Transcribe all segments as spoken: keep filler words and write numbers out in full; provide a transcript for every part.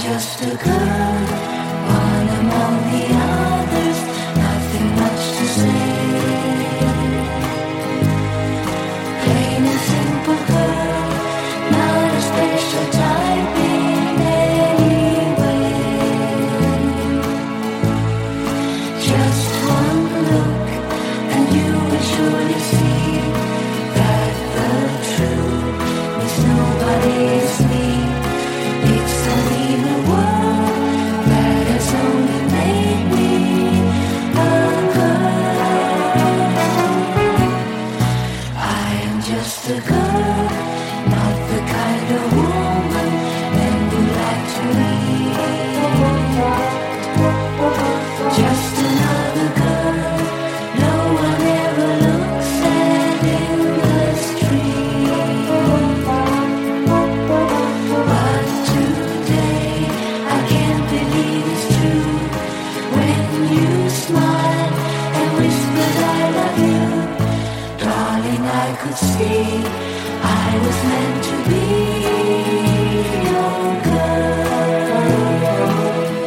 just a girl, one among the others, nothing much to say. Plain and simple girl, not a special type in any way. Just one look and you will surely see that the truth is nobody is me. It's only the world that has only made me a girl. I am just a girl, not the kind of woman men would like to meet. Just another girl, no one ever looks at in the street. But today I can't believe it's true when you smile and whisper I love you. Darling, I could see I was meant to be your girl.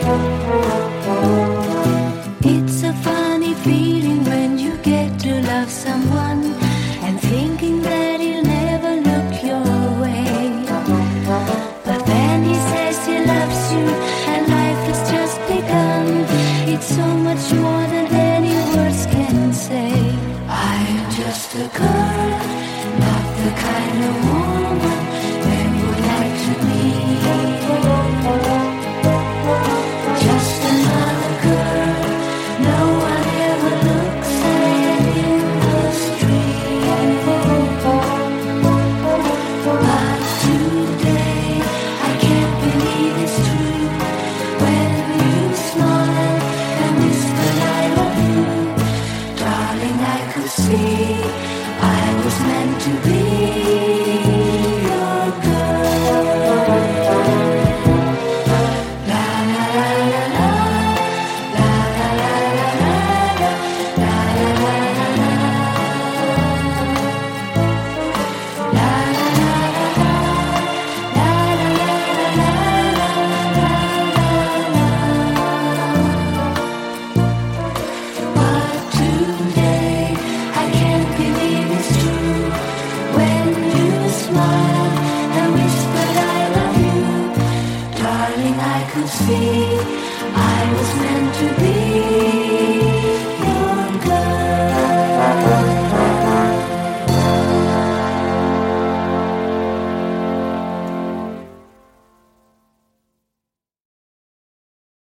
It's a funny feeling when you get to love someone and thinking that he'll never look your way. But then he says he loves you and life has just begun. It's so much more than any words can say. I am just a girl, not the kind of woman men would like to meet. Just another girl, no one ever looks at in the street. But today I can't believe it's true when you smile and whisper I love you. Darling, I could see I was meant to be your girl. La la la la la, la la la la la, la la la la la, la la la la la, la la la la la. But today I can't believe it's true when you smile and whisper I love you. Darling, I could see I was meant to be